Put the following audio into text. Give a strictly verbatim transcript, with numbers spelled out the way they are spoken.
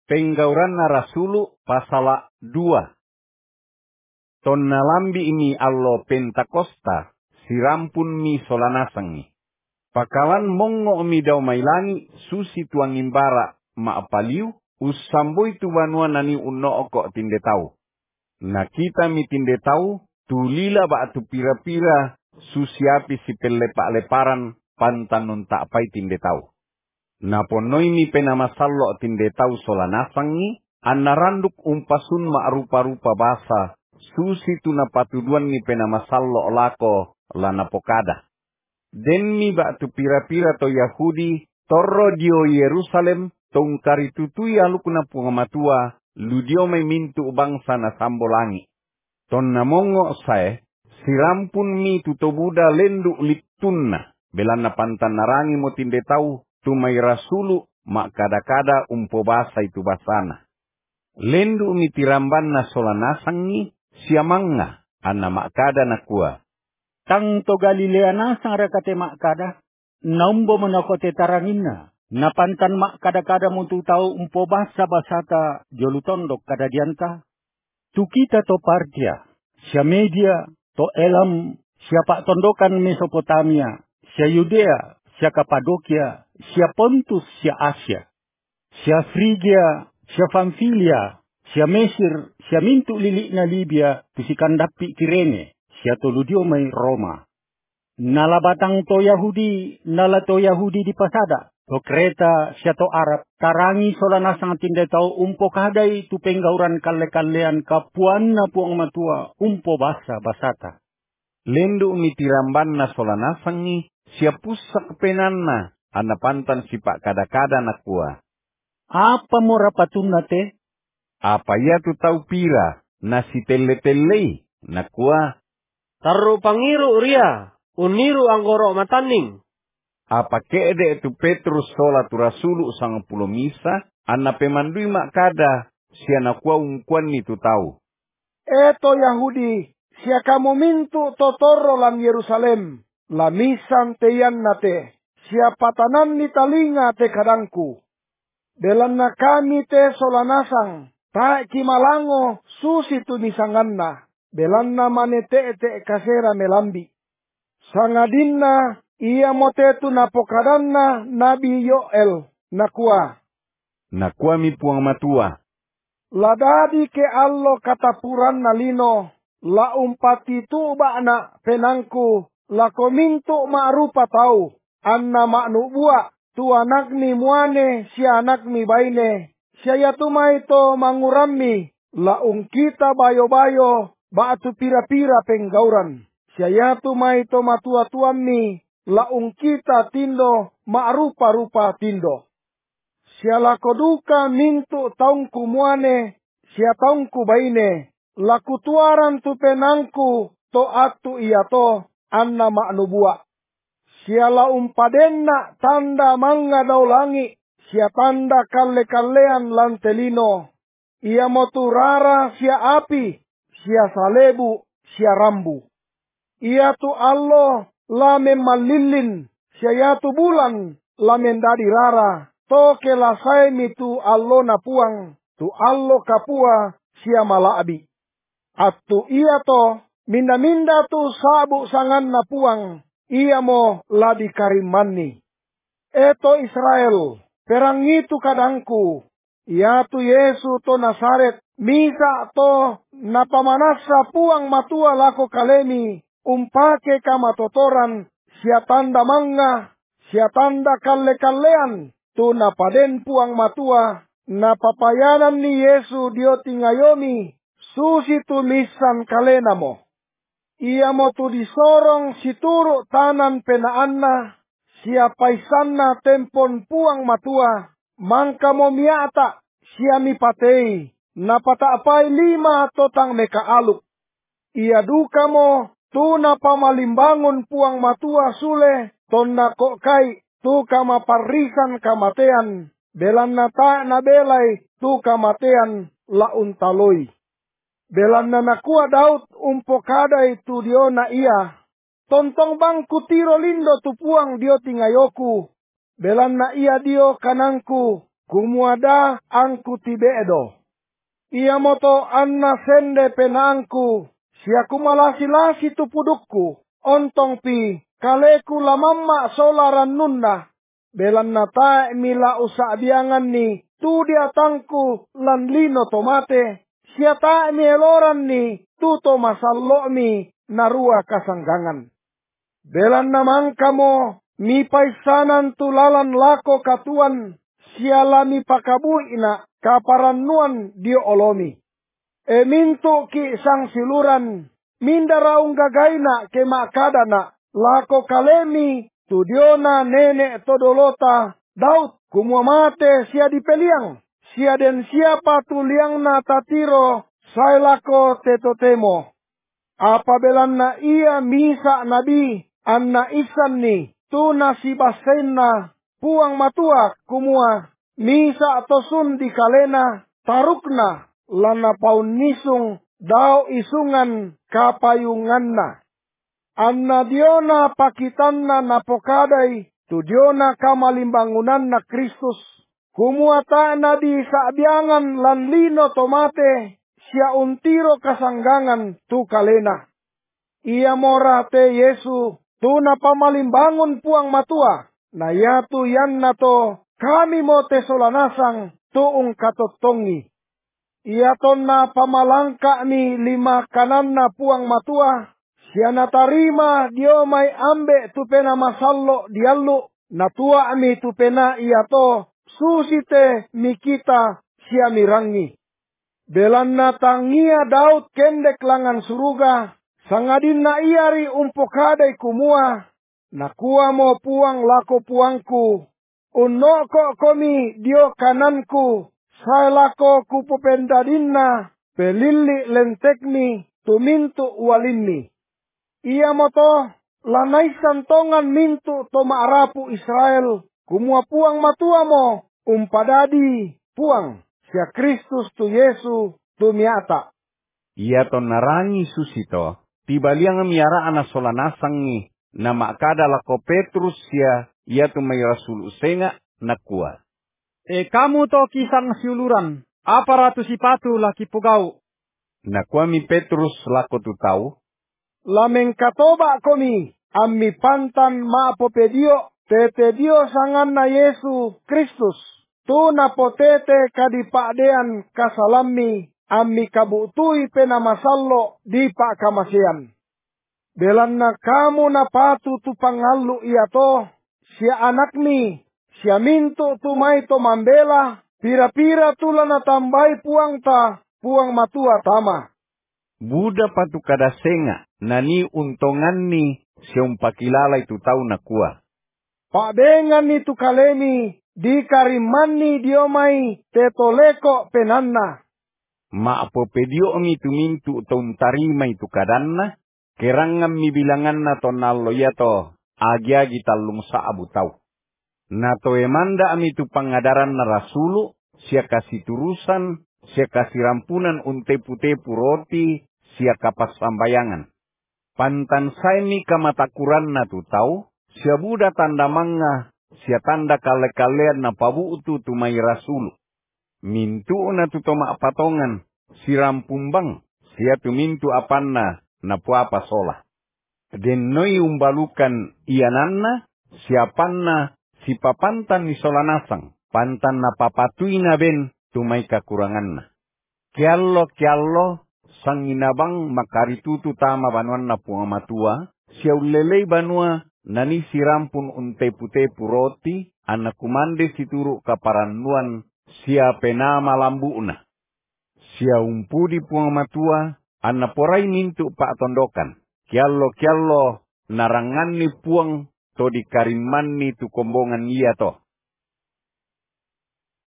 Penggauran na Rasulu pasala dua. Ton nalambi ini allo Pentakosta, sirampun mi solanasangi. Pakalan mongo mi daw mailangi, susi tuang imbara maapaliu, usamboy tu banua nani uno oko tinde tau. Na kita mi tinde tau, tulila ba atu pira-pira, susiapi si pelepak-leparan, pantanun tak pai tinde tau. Naponoi mi penamasallo tinde tau solanasangi, anaranduk umpasun ma rupa-rupa basa, susi tu napatuduan mi penamasallo lako lana pokada. Den mi ba tu pira-pira to Yahudi, torro dio Yerusalem, tongkari tutui alukuna pungamatua, ludio may mintu bangsa na sambolangi. Ton namongo sae, sirampun mi tutobuda lendu liptunna, belana pantan narangi mo tinde tau, tumay Rasulu, mak kada-kada umpo basa itu basana. Lendu mi tiramban na solanasangi, siamanga, anna mak kada na kuah. Tang to Galilea nasang rekate mak kada, naumbo menokote tarangina, napantan mak kada-kada mutu tau umpo basa basata jolutondok kada dianta. Tu kita to Partia, sia Media, to Elam, siapa tondokan Mesopotamia, sia Yudea, sia Kapadokia, sia Pontus, sia Asia, sia Frigia, sia Pamfilia, sia Mesir, sia mintu lilik na Libya, tusikan dapi Kirene, sia toludio may Roma. Nala batang to Yahudi, nala to Yahudi di pasada, to Kreta, sia to Arab, tarangi solanasang tinde tau umpo kadai tu penggauran kalle-kallean kapuan na puang matua umpo basa basata. Lendu mi tiramban na solanasangi, sia pusak penanna, anapantan sipak kada-kada na kuah. Apa mo rapatun na te? Apa ya tu tau pira, na si tele-telei, na kuah. Taru pangiru ria, uniru anggoro mataning. Apa keede tu Petrus sola tu Rasulu sang pulo misa, anna pemandui mak kada, sia na kuah ungkuan ni tu tau. Eto Yahudi, sia kamu mintu totoro lam Yerusalem, la misan teyan nate, sia patanan ni talinga te kadangku. Belan na kami te solanasang, ta kimalango susi tu nisanganna, belan na manete te kasera melambi. Sangadinna ia mote tu napokadanna Nabi Yoel, nakua. Nakua mi puang matua. Ladadi ke allo katapuran nalino, la umpati tu ba'na penangku, la komintu ma'rupa tau, anna ma'nu buak, tu anak ni muane, si anak ni baine, siya tumay to mangurammi, la ungkita bayo-bayo, ba'atu pira-pira penggauran, siya tumay to matua-tuammi, la ungkita tindo, ma'rupa-rupa tindo. Siya lakoduka mintu taungku muane, siya taungku baine, lakutuaran tu penangku, to atu iya to, anna ma'nubua. Siya la umpadenna tanda manga daw langi, siya tanda kalle-kallean lantelino. Iya moturara siya api, siya salebu, siya rambu. Iya tu allo la memalilin, siya yatu bulan, la mendadi rara. Toke lasai mi tu allo na puang, tu allo kapua siya malaabi. At tu iya to, minda-minda tu sabu sangan na puang, iya mo ladi karimani. Eto Israel, perang itu kadangku, iya tu Yesu to Nasaret, misa to napamanasa puang matua lako kalemi, umpake kamatotoran, siya tanda manga, siya tanda kalle-kallean, tu napaden puang matua, napapayanan ni Yesu dio tingayomi, susi tulisan kalena mo. Ia mo tu disorong situru tanan penaanna, siya paisanna tempon puang matua, mangka mo miata, siya mipatei, napataapay lima totang mekaaluk. Ia duka mo, tu napamalimbangon puang matua sule, ton nakokai, tu kamaparisan kamatean, belan nata na belay, tu kamatean launtaloy. Belan na nakua Daud umpo kada itu dio na iya, tontong bang kutiro lindo tu puang dio tingayoku, belan na iya dio kanangku, kumuada angku tibedo. Ia moto anna sende penangku, siaku malasi-lasi tu pudukku, ontong pi, kaleku lamamma solaran nunna, belan nata mila usa biangan ni, tu dia tangku lan lino tomate, siata mi eloran ni, tu to masallo mi, narua kasanggangan. Belan namang kamo, mi paisanan tulalan lako katuan, sialami pakabui ina, kaparan nuan dio olomi. E mintu ki sang siluran, minda raung gagaina ke makadana, lako kalemi, tudiona nenek todolota, Daud kumua mate sia dipeliang, sia den siapa tuliang na tatiro, sai lako tetotemo. Apabila na ia misa nabi, anna isan ni, tu nasibasenna, puang matua kumua, misa tosun di kalena, tarukna, lana paun nisung, dao isungan, kapayunganna. Anna diona pakitanna napokadai, tu diona kamalimbangunan na Kristus. Kumua ta na di saabiangan lan lino tomate, sia untiro kasanggangan tu kalena. Ia mora te Yesu, tu na pamalimbangun puang matua, na yatu yan na to, kami mo te solanasang, tuong katotongi. Ia ton na pamalangka mi lima kanan na puang matua, siya natarima dio may ambe tu pena masallo diallo, natua mi tu pena iya to, susite mi kita siya mirangi. Belan na tangia Daud kendek langan suruga, sangadin na iari umpokadai kumua, nakuha mo puang lako puangku, unno ko komi dio kananku, sa lako kupupendadinna, pelili lentekmi, tumintu walinni. Ia moto, lanay santongan mintu to maarapu Israel, kumua puang matua mo, umpadadi puang, siya Kristus tu Yesu tu miata. Ia to narangi susito, tibaliang miara ana solanasangi, na makada lako Petrus sia, ia tu may rasul usenga, nakua. E kamu to kisang siuluran, apa ratu sipatu laki pugau. Nakua mi Petrus lako tu tau. Lameng katoba komi, ammi pantan maapopedio, tete dio sangan na Yesu Kristus. Tu napotete kadipadean kasalami, ammi kabutui penamasallo di pak kamasian. Belan na kamu na patu tu pangalu iya to, siya anak ni, siya minto tumay to mambela, pira-pira tula na tambay puang ta, puang matua tama. Buda patu kada senga, nani untongan ni siyong pakilala itu tau nakua. Pabengan ni tu kalemi, di kariman ni diomay tetoleko penanna. Maapopedio mi tumintu taun tarima itu kadanna, kerangam mi bilangan na tonalo yato, agi-agi talung sa abu tau. Nato emanda ami tu pangadaran na rasulu, siya kasih turusan, siya kasih rampunan untepu-tepu roti, siya kapas sambayangan. Pantan say mi kamatakuran na tu tau, siya buda tanda manga, siya tanda kale-kalean na pabuutu tu may rasulu. Mintu na tu toma patongan, si rampumbang, siya tu mintu apan na, na puapa sola. Den noy umbalukan iananna, siapan na, si papantan ni solanasang, pantan na papatui na ben, tu may kakurangan na. Kiallo, kiallo, sang inabang makaritutu tama banuan na puangamatua, siya ulelay banua, nani sirampun untepu-tepu roti, anak kumande situru kaparanuan, siya penama lambu na. Siya umpudi puangamatua, anak poray mintu pa tondokan. Kiallo, kiallo, narangan ni puang, to di kariman ni tu kombongan iya to.